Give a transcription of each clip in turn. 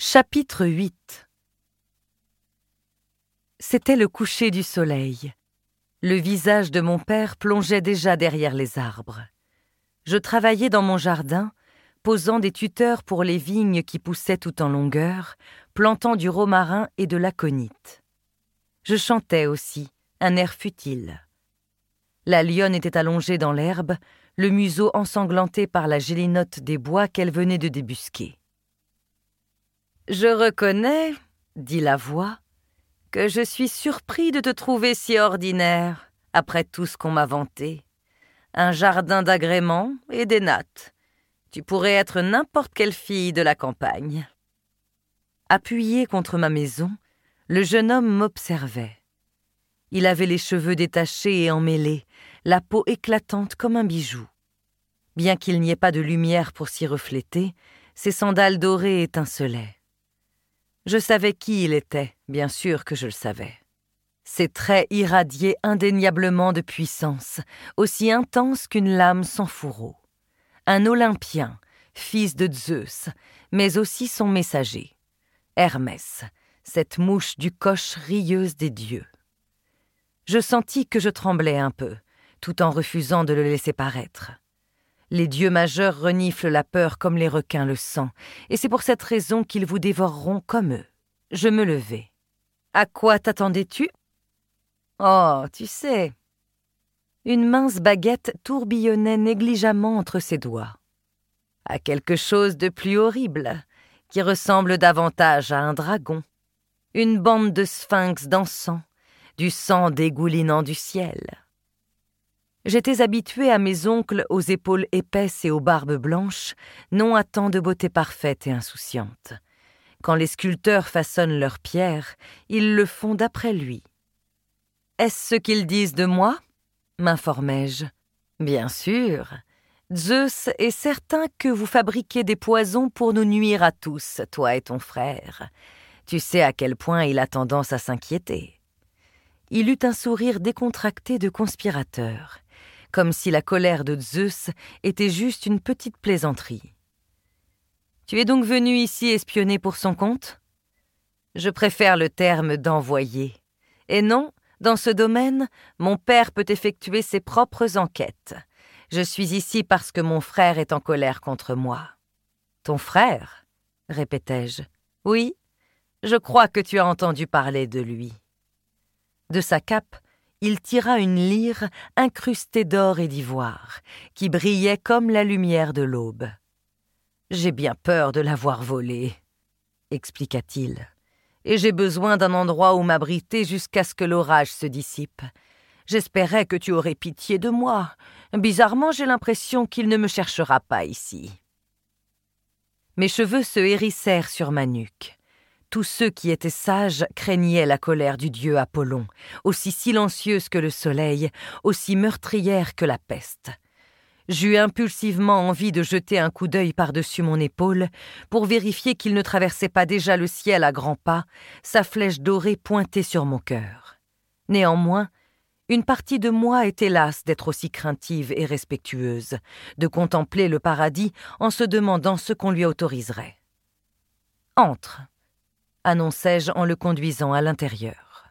Chapitre 8. C'était le coucher du soleil. Le visage de mon père plongeait déjà derrière les arbres. Je travaillais dans mon jardin, posant des tuteurs pour les vignes qui poussaient tout en longueur, plantant du romarin et de l'aconite. Je chantais aussi, un air futile. La lionne était allongée dans l'herbe, le museau ensanglanté par la gélinotte des bois qu'elle venait de débusquer. « Je reconnais, dit la voix, que je suis surpris de te trouver si ordinaire, après tout ce qu'on m'a vanté. Un jardin d'agréments et des nattes. Tu pourrais être n'importe quelle fille de la campagne. » Appuyé contre ma maison, le jeune homme m'observait. Il avait les cheveux détachés et emmêlés, la peau éclatante comme un bijou. Bien qu'il n'y ait pas de lumière pour s'y refléter, ses sandales dorées étincelaient. Je savais qui il était, bien sûr que je le savais. Ses traits irradiaient indéniablement de puissance, aussi intense qu'une lame sans fourreau. Un Olympien, fils de Zeus, mais aussi son messager, Hermès, cette mouche du coche rieuse des dieux. Je sentis que je tremblais un peu, tout en refusant de le laisser paraître. Les dieux majeurs reniflent la peur comme les requins le sang, et c'est pour cette raison qu'ils vous dévoreront comme eux. Je me levai. « À quoi t'attendais-tu » ? « Oh, tu sais. » Une mince baguette tourbillonnait négligemment entre ses doigts. « À quelque chose de plus horrible, qui ressemble davantage à un dragon. Une bande de sphinx dansant, du sang dégoulinant du ciel. » J'étais habitué à mes oncles aux épaules épaisses et aux barbes blanches, non à tant de beauté parfaite et insouciante. Quand les sculpteurs façonnent leurs pierres, ils le font d'après lui. « Est-ce ce qu'ils disent de moi ?» m'informai-je. « Bien sûr. Zeus est certain que vous fabriquez des poisons pour nous nuire à tous, toi et ton frère. Tu sais à quel point il a tendance à s'inquiéter. » Il eut un sourire décontracté de conspirateur, comme si la colère de Zeus était juste une petite plaisanterie. « Tu es donc venu ici espionner pour son compte ? Je préfère le terme d'envoyer. Et non, dans ce domaine, mon père peut effectuer ses propres enquêtes. Je suis ici parce que mon frère est en colère contre moi. »« Ton frère ?» répétai-je. « Oui, je crois que tu as entendu parler de lui. » De sa cape, il tira une lyre incrustée d'or et d'ivoire, qui brillait comme la lumière de l'aube. « J'ai bien peur de l'avoir volée, » expliqua-t-il, « et j'ai besoin d'un endroit où m'abriter jusqu'à ce que l'orage se dissipe. J'espérais que tu aurais pitié de moi. Bizarrement, j'ai l'impression qu'il ne me cherchera pas ici. » Mes cheveux se hérissèrent sur ma nuque. Tous ceux qui étaient sages craignaient la colère du dieu Apollon, aussi silencieuse que le soleil, aussi meurtrière que la peste. J'eus impulsivement envie de jeter un coup d'œil par-dessus mon épaule pour vérifier qu'il ne traversait pas déjà le ciel à grands pas, sa flèche dorée pointée sur mon cœur. Néanmoins, une partie de moi était lasse d'être aussi craintive et respectueuse, de contempler le paradis en se demandant ce qu'on lui autoriserait. « Entre !» annonçai-je en le conduisant à l'intérieur.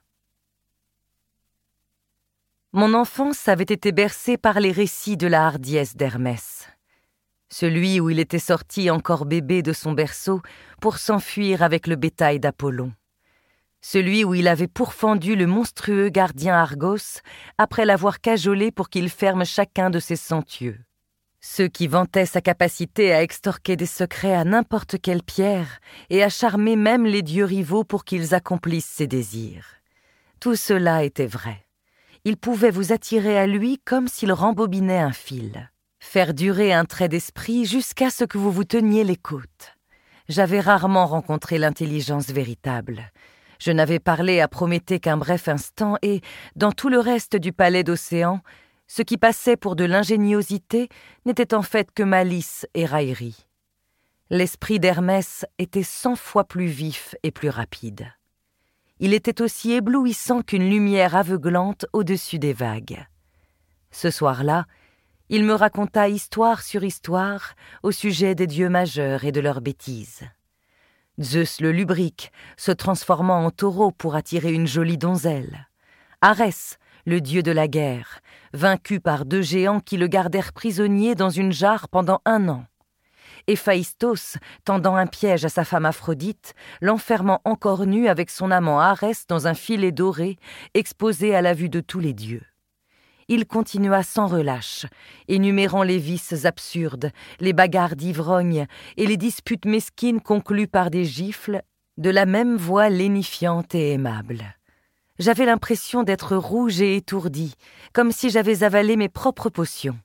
Mon enfance avait été bercée par les récits de la hardiesse d'Hermès. Celui où il était sorti encore bébé de son berceau pour s'enfuir avec le bétail d'Apollon. Celui où il avait pourfendu le monstrueux gardien Argos après l'avoir cajolé pour qu'il ferme chacun de ses 100 yeux. Ceux qui vantaient sa capacité à extorquer des secrets à n'importe quelle pierre et à charmer même les dieux rivaux pour qu'ils accomplissent ses désirs. Tout cela était vrai. Il pouvait vous attirer à lui comme s'il rembobinait un fil, faire durer un trait d'esprit jusqu'à ce que vous vous teniez les côtes. J'avais rarement rencontré l'intelligence véritable. Je n'avais parlé à Prométhée qu'un bref instant et, dans tout le reste du palais d'Océan, ce qui passait pour de l'ingéniosité n'était en fait que malice et raillerie. L'esprit d'Hermès était 100 fois plus vif et plus rapide. Il était aussi éblouissant qu'une lumière aveuglante au-dessus des vagues. Ce soir-là, il me raconta histoire sur histoire au sujet des dieux majeurs et de leurs bêtises. Zeus le lubrique, se transformant en taureau pour attirer une jolie donzelle. Arès, le dieu de la guerre, vaincu par 2 géants qui le gardèrent prisonnier dans une jarre pendant 1 an. Héphaïstos, tendant un piège à sa femme Aphrodite, l'enfermant encore nu avec son amant Arès dans un filet doré, exposé à la vue de tous les dieux. Il continua sans relâche, énumérant les vices absurdes, les bagarres d'ivrognes et les disputes mesquines conclues par des gifles, de la même voix lénifiante et aimable. J'avais l'impression d'être rouge et étourdie, comme si j'avais avalé mes propres potions.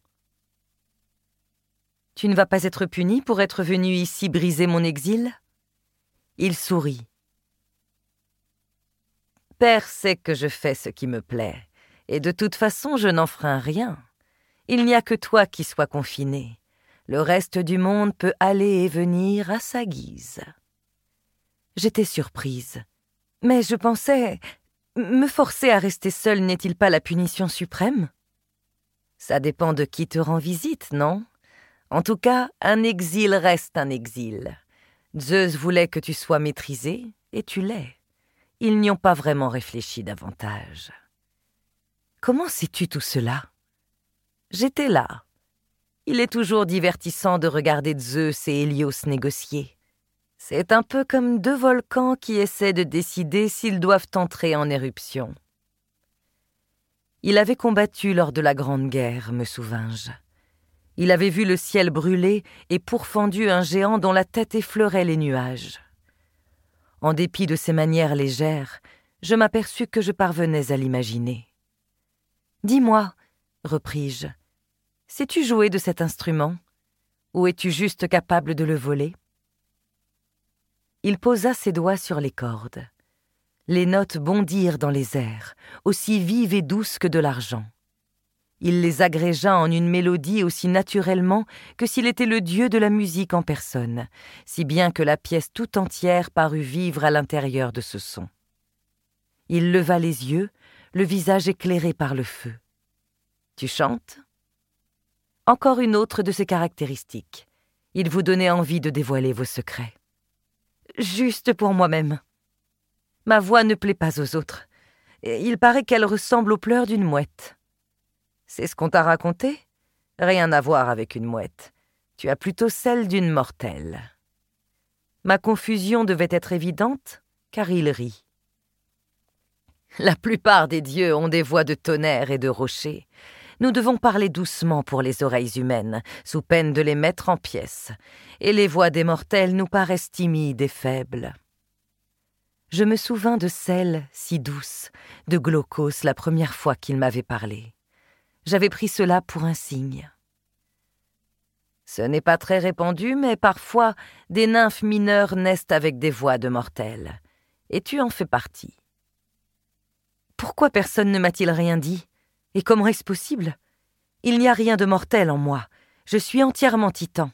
« Tu ne vas pas être puni pour être venu ici briser mon exil ?» Il sourit. « Père sait que je fais ce qui me plaît. Et de toute façon, je n'enfreins rien. Il n'y a que toi qui sois confiné. Le reste du monde peut aller et venir à sa guise. » J'étais surprise. Mais je pensais... Me forcer à rester seule n'est-il pas la punition suprême? Ça dépend de qui te rend visite, non? En tout cas, un exil reste un exil. Zeus voulait que tu sois maîtrisée, et tu l'es. Ils n'y ont pas vraiment réfléchi davantage. Comment sais-tu tout cela? J'étais là. Il est toujours divertissant de regarder Zeus et Hélios négocier. C'est un peu comme 2 volcans qui essaient de décider s'ils doivent entrer en éruption. Il avait combattu lors de la Grande Guerre, me souvins-je. Il avait vu le ciel brûler et pourfendu un géant dont la tête effleurait les nuages. En dépit de ses manières légères, je m'aperçus que je parvenais à l'imaginer. « Dis-moi, repris-je, sais-tu jouer de cet instrument? Ou es-tu juste capable de le voler ?» Il posa ses doigts sur les cordes. Les notes bondirent dans les airs, aussi vives et douces que de l'argent. Il les agrégea en une mélodie aussi naturellement que s'il était le dieu de la musique en personne, si bien que la pièce tout entière parut vivre à l'intérieur de ce son. Il leva les yeux, le visage éclairé par le feu. « Tu chantes ?» Encore une autre de ses caractéristiques. Il vous donnait envie de dévoiler vos secrets. « Juste pour moi-même. Ma voix ne plaît pas aux autres. Il paraît qu'elle ressemble aux pleurs d'une mouette. » C'est ce qu'on t'a raconté? Rien à voir avec une mouette. Tu as plutôt celle d'une mortelle. Ma confusion devait être évidente, car il rit. La plupart des dieux ont des voix de tonnerre et de rocher. Nous devons parler doucement pour les oreilles humaines, sous peine de les mettre en pièces, et les voix des mortels nous paraissent timides et faibles. Je me souvins de celle, si douce, de Glaucos la première fois qu'il m'avait parlé. J'avais pris cela pour un signe. Ce n'est pas très répandu, mais parfois, des nymphes mineures naissent avec des voix de mortels. Et tu en fais partie. Pourquoi personne ne m'a-t-il rien dit? Et comment est-ce possible? Il n'y a rien de mortel en moi. Je suis entièrement titan.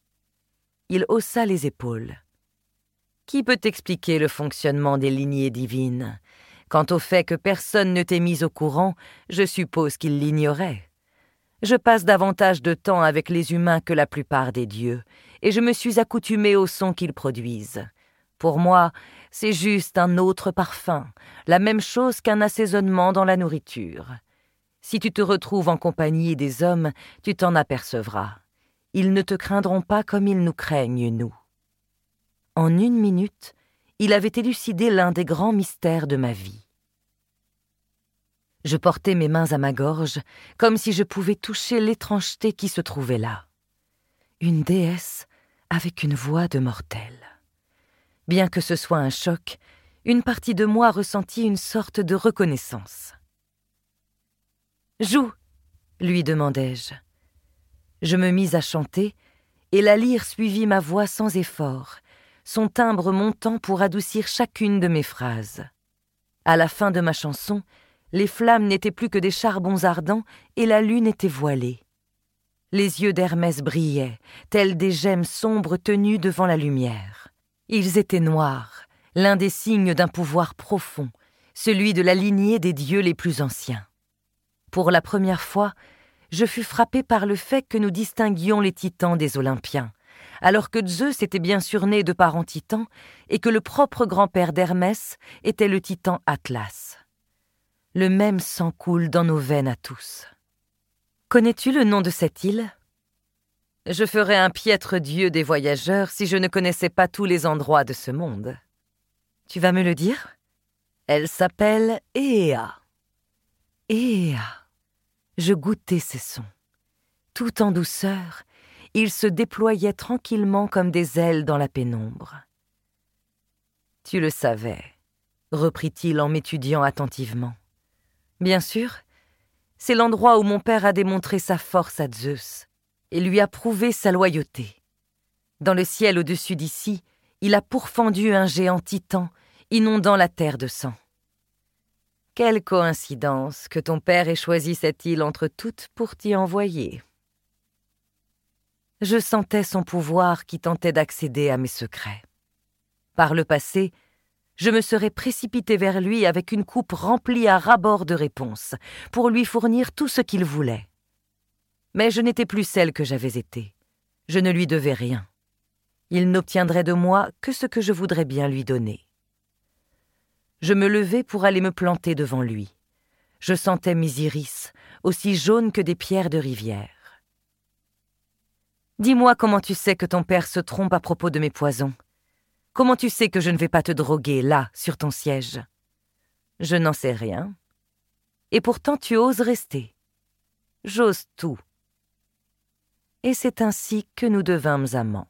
Il haussa les épaules. Qui peut expliquer le fonctionnement des lignées divines? Quant au fait que personne ne t'ait mis au courant, je suppose qu'il l'ignorait. Je passe davantage de temps avec les humains que la plupart des dieux, et je me suis accoutumé au son qu'ils produisent. Pour moi, c'est juste un autre parfum, la même chose qu'un assaisonnement dans la nourriture. Si tu te retrouves en compagnie des hommes, tu t'en apercevras. Ils ne te craindront pas comme ils nous craignent, nous. En 1 minute, il avait élucidé l'un des grands mystères de ma vie. Je portais mes mains à ma gorge, comme si je pouvais toucher l'étrangeté qui se trouvait là. Une déesse avec une voix de mortel. Bien que ce soit un choc, une partie de moi ressentit une sorte de reconnaissance. « Joue !» lui demandai-je. Je me mis à chanter, et la lyre suivit ma voix sans effort, son timbre montant pour adoucir chacune de mes phrases. À la fin de ma chanson, les flammes n'étaient plus que des charbons ardents et la lune était voilée. Les yeux d'Hermès brillaient, tels des gemmes sombres tenues devant la lumière. Ils étaient noirs, l'un des signes d'un pouvoir profond, celui de la lignée des dieux les plus anciens. Pour la première fois, je fus frappé par le fait que nous distinguions les titans des Olympiens, alors que Zeus était bien sûr né de parents titans et que le propre grand-père d'Hermès était le titan Atlas. Le même sang coule dans nos veines à tous. Connais-tu le nom de cette île ? Je ferais un piètre dieu des voyageurs si je ne connaissais pas tous les endroits de ce monde. Tu vas me le dire ? Elle s'appelle Éa. Éa. Je goûtais ces sons. Tout en douceur, ils se déployaient tranquillement comme des ailes dans la pénombre. Tu le savais, reprit-il en m'étudiant attentivement. Bien sûr, c'est l'endroit où mon père a démontré sa force à Zeus et lui a prouvé sa loyauté. Dans le ciel au-dessus d'ici, il a pourfendu un géant titan, inondant la terre de sang. Quelle coïncidence que ton père ait choisi cette île entre toutes pour t'y envoyer. Je sentais son pouvoir qui tentait d'accéder à mes secrets. Par le passé, je me serais précipitée vers lui avec une coupe remplie à ras-bord de réponses, pour lui fournir tout ce qu'il voulait. Mais je n'étais plus celle que j'avais été. Je ne lui devais rien. Il n'obtiendrait de moi que ce que je voudrais bien lui donner. Je me levai pour aller me planter devant lui. Je sentais mes iris, aussi jaunes que des pierres de rivière. « Dis-moi comment tu sais que ton père se trompe à propos de mes poisons. Comment tu sais que je ne vais pas te droguer, là, sur ton siège ? Je n'en sais rien. Et pourtant tu oses rester. J'ose tout. » Et c'est ainsi que nous devînmes amants.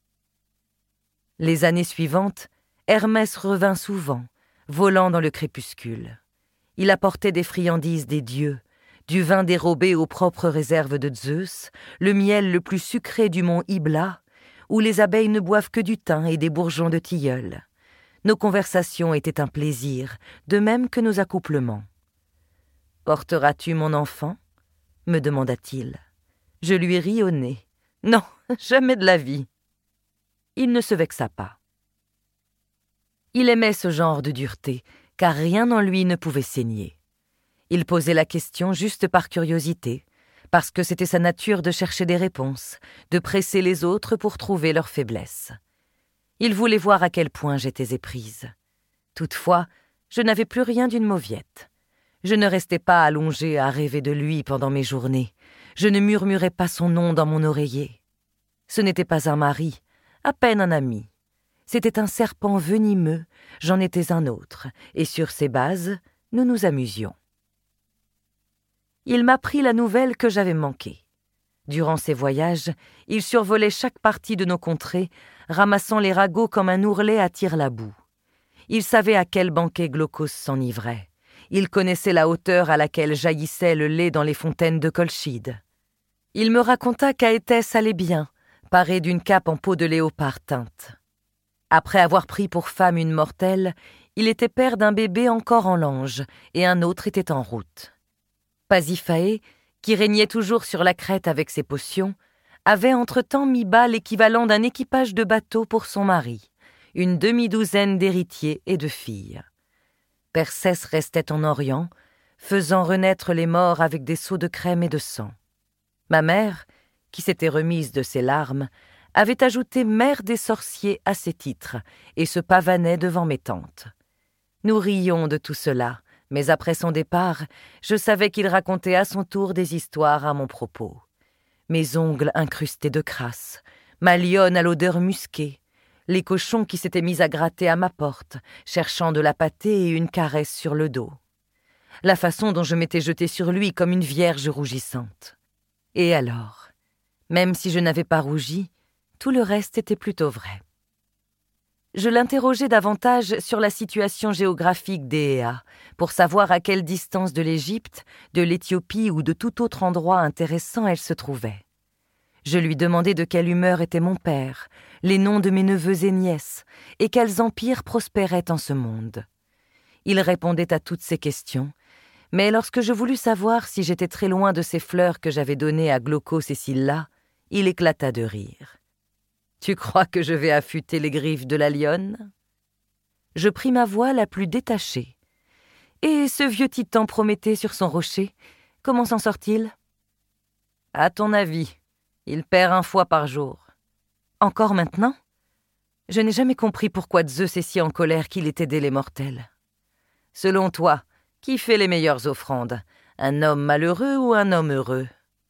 Les années suivantes, Hermès revint souvent, volant dans le crépuscule. Il apportait des friandises des dieux, du vin dérobé aux propres réserves de Zeus, le miel le plus sucré du mont Hybla, où les abeilles ne boivent que du thym et des bourgeons de tilleul. Nos conversations étaient un plaisir, de même que nos accouplements. « Porteras-tu mon enfant ?» me demanda-t-il. Je lui ris au nez. « Non, jamais de la vie. » Il ne se vexa pas. Il aimait ce genre de dureté, car rien en lui ne pouvait saigner. Il posait la question juste par curiosité, parce que c'était sa nature de chercher des réponses, de presser les autres pour trouver leurs faiblesses. Il voulait voir à quel point j'étais éprise. Toutefois, je n'avais plus rien d'une mauviette. Je ne restais pas allongée à rêver de lui pendant mes journées. Je ne murmurais pas son nom dans mon oreiller. Ce n'était pas un mari, à peine un ami. C'était un serpent venimeux, j'en étais un autre, et sur ces bases, nous nous amusions. Il m'apprit la nouvelle que j'avais manquée. Durant ses voyages, il survolait chaque partie de nos contrées, ramassant les ragots comme un ourlet attire la boue. Il savait à quel banquet Glaucos s'enivrait. Il connaissait la hauteur à laquelle jaillissait le lait dans les fontaines de Colchide. Il me raconta qu'Aétès allait bien, parée d'une cape en peau de léopard teinte. Après avoir pris pour femme une mortelle, il était père d'un bébé encore en lange, et un autre était en route. Pasiphaë, qui régnait toujours sur la crête avec ses potions, avait entre-temps mis bas l'équivalent d'un équipage de bateau pour son mari, une demi-douzaine d'héritiers et de filles. Persès restait en Orient, faisant renaître les morts avec des seaux de crème et de sang. Ma mère, qui s'était remise de ses larmes, avait ajouté mère des sorciers à ses titres et se pavanait devant mes tantes. Nous rions de tout cela, mais après son départ, je savais qu'il racontait à son tour des histoires à mon propos. Mes ongles incrustés de crasse, ma lionne à l'odeur musquée, les cochons qui s'étaient mis à gratter à ma porte, cherchant de la pâtée et une caresse sur le dos. La façon dont je m'étais jetée sur lui comme une vierge rougissante. Et alors, même si je n'avais pas rougi, tout le reste était plutôt vrai. Je l'interrogeai davantage sur la situation géographique d'Éa, pour savoir à quelle distance de l'Égypte, de l'Éthiopie ou de tout autre endroit intéressant elle se trouvait. Je lui demandai de quelle humeur était mon père, les noms de mes neveux et nièces, et quels empires prospéraient en ce monde. Il répondait à toutes ces questions, mais lorsque je voulus savoir si j'étais très loin de ces fleurs que j'avais données à Glaucos et Scylla, il éclata de rire. « Tu crois que je vais affûter les griffes de la lionne ?» Je pris ma voix la plus détachée. « Et ce vieux titan Prométhée sur son rocher, comment s'en sort-il ?»« À ton avis, il perd 1 fois par jour. Encore maintenant? Je n'ai jamais compris pourquoi Zeus est si en colère qu'il ait aidé les mortels. Selon toi, qui fait les meilleures offrandes? Un homme malheureux ou un homme heureux?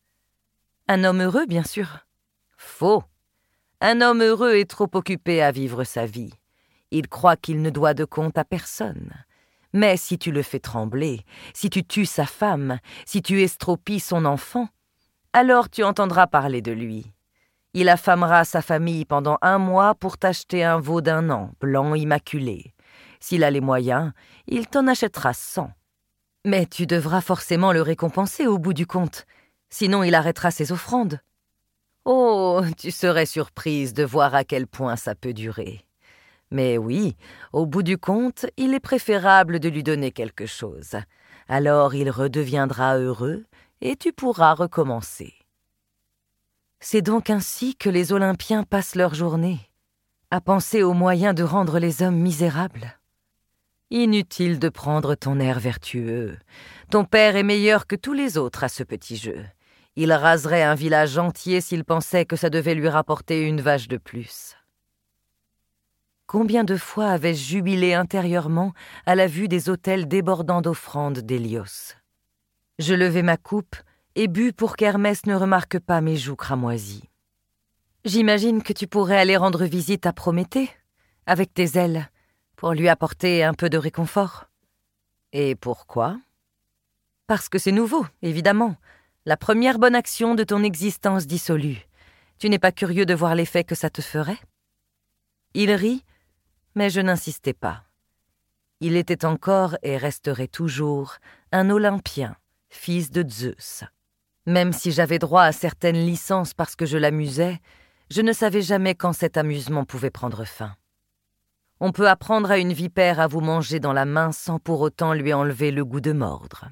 Un homme heureux, bien sûr. Faux. Un homme heureux est trop occupé à vivre sa vie. Il croit qu'il ne doit de compte à personne. Mais si tu le fais trembler, si tu tues sa femme, si tu estropies son enfant, alors tu entendras parler de lui. Il affamera sa famille pendant 1 mois pour t'acheter un veau d'1 an, blanc immaculé. S'il a les moyens, il t'en achètera 100. Mais tu devras forcément le récompenser au bout du compte, sinon il arrêtera ses offrandes. Oh, tu serais surprise de voir à quel point ça peut durer. Mais oui, au bout du compte, il est préférable de lui donner quelque chose. Alors il redeviendra heureux et tu pourras recommencer. C'est donc ainsi que les Olympiens passent leur journée, à penser aux moyens de rendre les hommes misérables. Inutile de prendre ton air vertueux. Ton père est meilleur que tous les autres à ce petit jeu. Il raserait un village entier s'il pensait que ça devait lui rapporter une vache de plus. Combien de fois avais-je jubilé intérieurement à la vue des autels débordant d'offrandes d'Hélios. Je levai ma coupe et bus pour qu'Hermès ne remarque pas mes joues cramoisies. J'imagine que tu pourrais aller rendre visite à Prométhée, avec tes ailes, pour lui apporter un peu de réconfort. Et pourquoi? Parce que c'est nouveau, évidemment. La première bonne action de ton existence dissolue. Tu n'es pas curieux de voir l'effet que ça te ferait? Il rit, mais je n'insistais pas. Il était encore et resterait toujours un Olympien, fils de Zeus. Même si j'avais droit à certaines licences parce que je l'amusais, je ne savais jamais quand cet amusement pouvait prendre fin. On peut apprendre à une vipère à vous manger dans la main sans pour autant lui enlever le goût de mordre.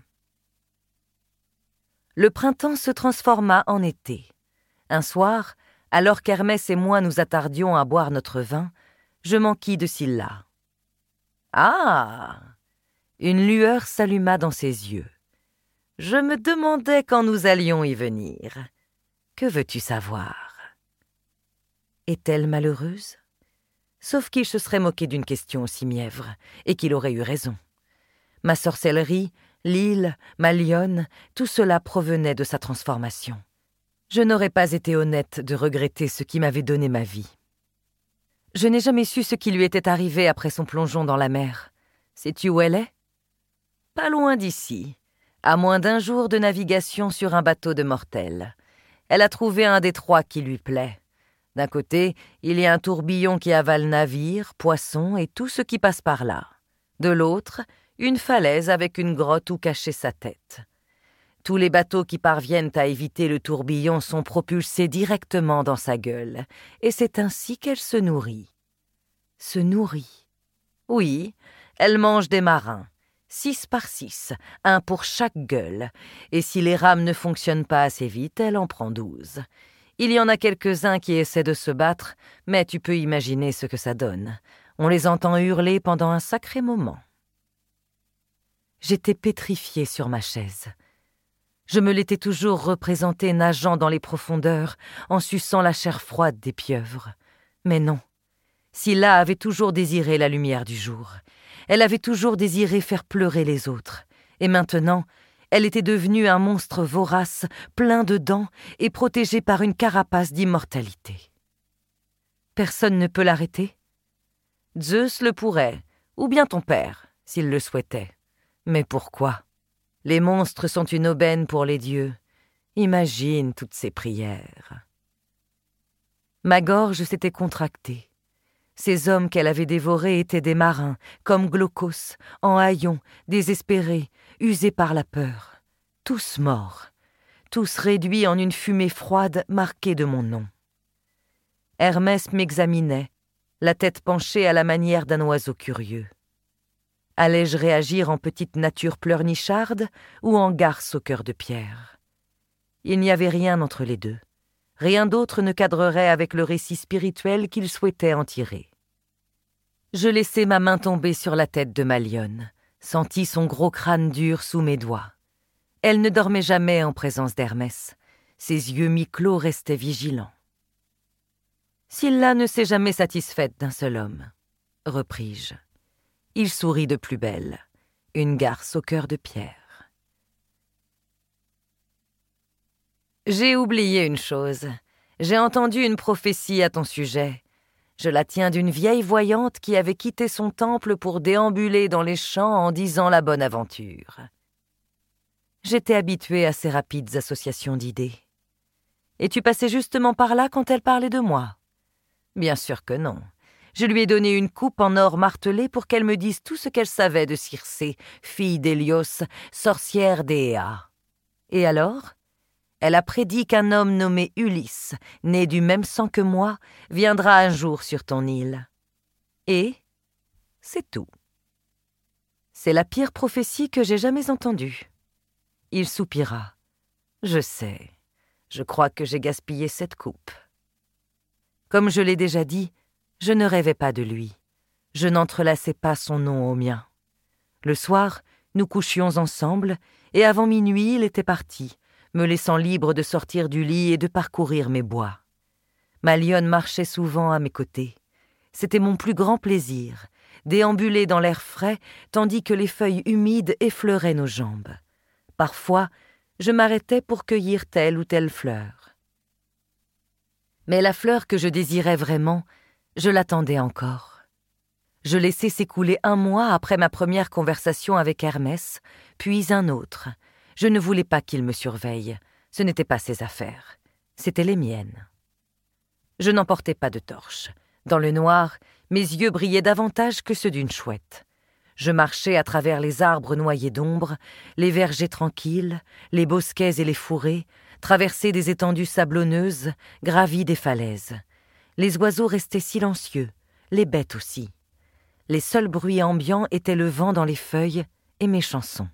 Le printemps se transforma en été. Un soir, alors qu'Hermès et moi nous attardions à boire notre vin, je m'enquis de Scylla. « Ah !» Une lueur s'alluma dans ses yeux. Je me demandais quand nous allions y venir. Que veux-tu savoir? Est-elle malheureuse? Sauf qu'il se serait moqué d'une question aussi mièvre, et qu'il aurait eu raison. Ma sorcellerie, l'île, ma lionne, tout cela provenait de sa transformation. Je n'aurais pas été honnête de regretter ce qui m'avait donné ma vie. Je n'ai jamais su ce qui lui était arrivé après son plongeon dans la mer. Sais-tu où elle est? Pas loin d'ici, à moins d'1 jour de navigation sur un bateau de mortels. Elle a trouvé un détroit qui lui plaît. D'un côté, il y a un tourbillon qui avale navires, poissons et tout ce qui passe par là. De l'autre, une falaise avec une grotte où cacher sa tête. Tous les bateaux qui parviennent à éviter le tourbillon sont propulsés directement dans sa gueule, et c'est ainsi qu'elle se nourrit. Se nourrit? Oui, elle mange des marins. 6 par 6, 1 pour chaque gueule, et si les rames ne fonctionnent pas assez vite, elle en prend 12. Il y en a quelques-uns qui essaient de se battre, mais tu peux imaginer ce que ça donne. On les entend hurler pendant un sacré moment. J'étais pétrifiée sur ma chaise. Je me l'étais toujours représentée nageant dans les profondeurs, en suçant la chair froide des pieuvres. Mais non, Scylla avait toujours désiré la lumière du jour. Elle avait toujours désiré faire pleurer les autres. Et maintenant, elle était devenue un monstre vorace, plein de dents et protégé par une carapace d'immortalité. Personne ne peut l'arrêter? Zeus le pourrait, ou bien ton père, s'il le souhaitait. Mais pourquoi? Les monstres sont une aubaine pour les dieux. Imagine toutes ces prières. Ma gorge s'était contractée. Ces hommes qu'elle avait dévorés étaient des marins, comme Glaucos, en haillons, désespérés, usés par la peur. Tous morts, tous réduits en une fumée froide marquée de mon nom. Hermès m'examinait, la tête penchée à la manière d'un oiseau curieux. Allais-je réagir en petite nature pleurnicharde ou en garce au cœur de pierre? Il n'y avait rien entre les deux. Rien d'autre ne cadrerait avec le récit spirituel qu'il souhaitait en tirer. Je laissai ma main tomber sur la tête de ma lionne, sentis son gros crâne dur sous mes doigts. Elle ne dormait jamais en présence d'Hermès. Ses yeux mi-clos restaient vigilants. Sylla ne s'est jamais satisfaite d'un seul homme, repris-je. Il sourit de plus belle, une garce au cœur de pierre. J'ai oublié une chose. J'ai entendu une prophétie à ton sujet. Je la tiens d'une vieille voyante qui avait quitté son temple pour déambuler dans les champs en disant la bonne aventure. J'étais habituée à ces rapides associations d'idées. Et tu passais justement par là quand elle parlait de moi? Bien sûr que non. Je lui ai donné une coupe en or martelé pour qu'elle me dise tout ce qu'elle savait de Circé, fille d'Hélios, sorcière d'Éa. Et alors? Elle a prédit qu'un homme nommé Ulysse, né du même sang que moi, viendra un jour sur ton île. Et c'est tout. C'est la pire prophétie que j'ai jamais entendue. Il soupira. Je sais. Je crois que j'ai gaspillé cette coupe. Comme je l'ai déjà dit, je ne rêvais pas de lui. Je n'entrelaçais pas son nom au mien. Le soir, nous couchions ensemble, et avant minuit, il était parti, me laissant libre de sortir du lit et de parcourir mes bois. Ma lionne marchait souvent à mes côtés. C'était mon plus grand plaisir, déambuler dans l'air frais, tandis que les feuilles humides effleuraient nos jambes. Parfois, je m'arrêtais pour cueillir telle ou telle fleur. Mais la fleur que je désirais vraiment, je l'attendais encore. Je laissai s'écouler 1 mois après ma première conversation avec Hermès, puis un autre. Je ne voulais pas qu'il me surveille. Ce n'étaient pas ses affaires. C'étaient les miennes. Je n'emportais pas de torche. Dans le noir, mes yeux brillaient davantage que ceux d'une chouette. Je marchais à travers les arbres noyés d'ombre, les vergers tranquilles, les bosquets et les fourrés, traversais des étendues sablonneuses, gravis des falaises. Les oiseaux restaient silencieux, les bêtes aussi. Les seuls bruits ambiants étaient le vent dans les feuilles et mes chansons.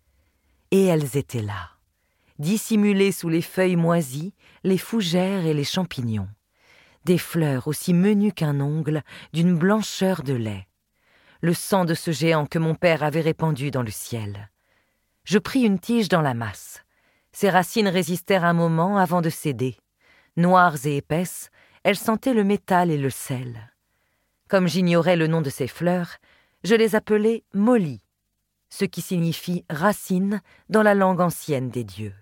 Et elles étaient là, dissimulées sous les feuilles moisies, les fougères et les champignons. Des fleurs aussi menues qu'un ongle, d'une blancheur de lait. Le sang de ce géant que mon père avait répandu dans le ciel. Je pris une tige dans la masse. Ses racines résistèrent un moment avant de céder. Noires et épaisses, elles sentaient le métal et le sel. Comme j'ignorais le nom de ces fleurs, je les appelais mollies, ce qui signifie racine dans la langue ancienne des dieux.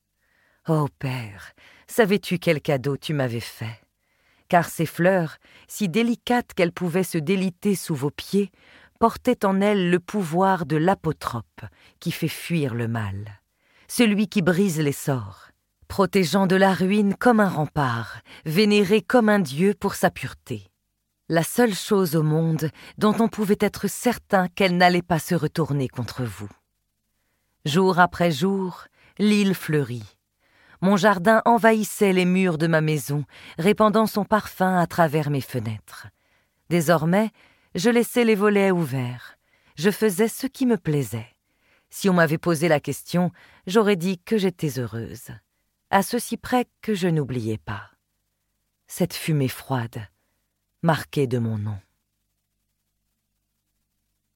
Ô père, savais-tu quel cadeau tu m'avais fait? Car ces fleurs, si délicates qu'elles pouvaient se déliter sous vos pieds, portaient en elles le pouvoir de l'apotrope qui fait fuir le mal, celui qui brise les sorts, protégeant de la ruine comme un rempart, vénéré comme un dieu pour sa pureté. La seule chose au monde dont on pouvait être certain qu'elle n'allait pas se retourner contre vous. Jour après jour, l'île fleurit. Mon jardin envahissait les murs de ma maison, répandant son parfum à travers mes fenêtres. Désormais, je laissais les volets ouverts. Je faisais ce qui me plaisait. Si on m'avait posé la question, j'aurais dit que j'étais heureuse. À ceci près que je n'oubliais pas. Cette fumée froide, marquée de mon nom.